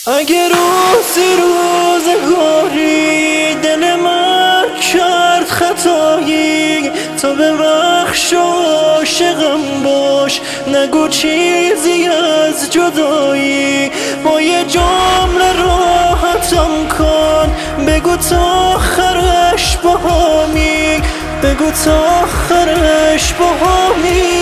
اگه روزگاری دل من کرد خطایی، تا ببخش و عاشقم باش، نگو چیزی از جدایی. با یه جمله راحتم کن، بگو تا آخرش باهامی، بگو تا آخرش باهامی.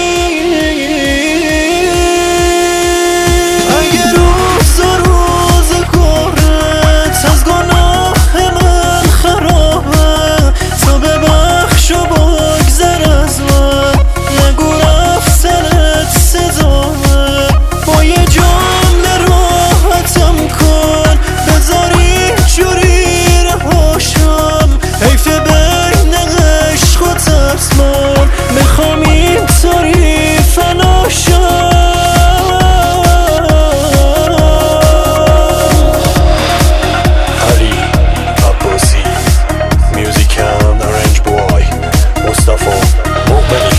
میخوام اینطوری فنا شم. علی عباسی، میوزیک اند ارنج بوای مصطفی مؤمنی.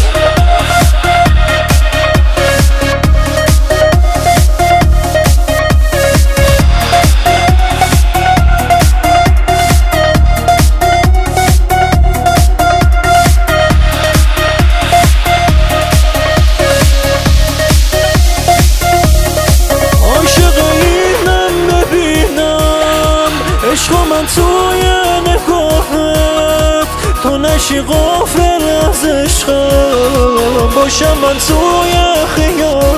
عشق من توی نگاهت، تو نشی غافل از عشقم، باشم من توی خیال